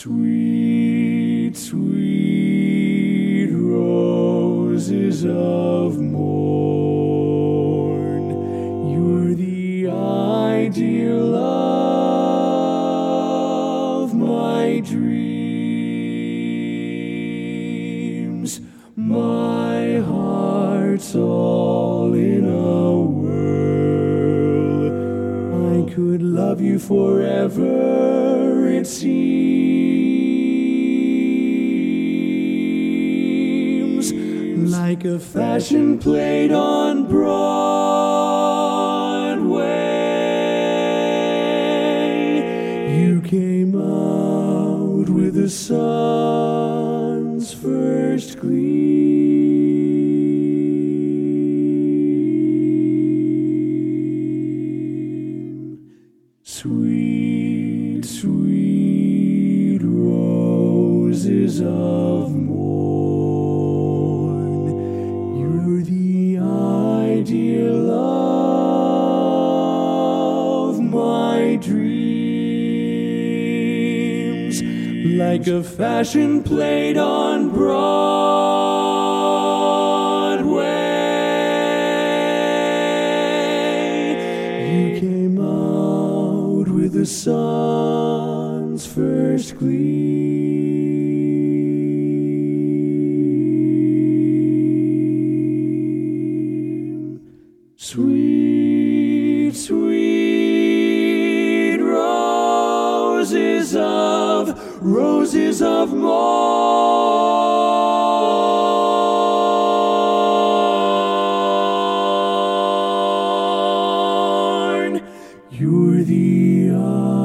Sweet, sweet roses of morn, you're the ideal of my dreams. My heart's all in a whirl. I could love you forever, it seems, like a fashion plate on Broadway. You came out with the sun's first gleam. Sweet, sweet roses of morn, you're the ideal of my dreams, like a fashion plate on Broadway. You came out with the sun's first gleam. Sweet, sweet roses of morn, you're the